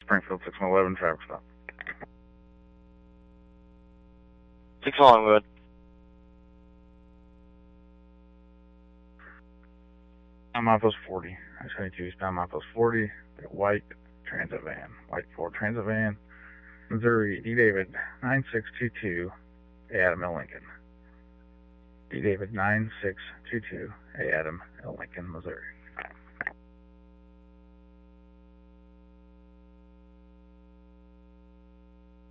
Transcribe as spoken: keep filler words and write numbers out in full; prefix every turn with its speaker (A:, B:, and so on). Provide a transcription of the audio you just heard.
A: Springfield six one one, traffic stop.
B: six one, good.
A: Bound milepost forty. I seventy-two, bound milepost forty. White transit van. White Ford transit van. Missouri, D. David nine six two two, A. Adam L. Lincoln. D. David nine six two two, A. Adam L. Lincoln, Missouri.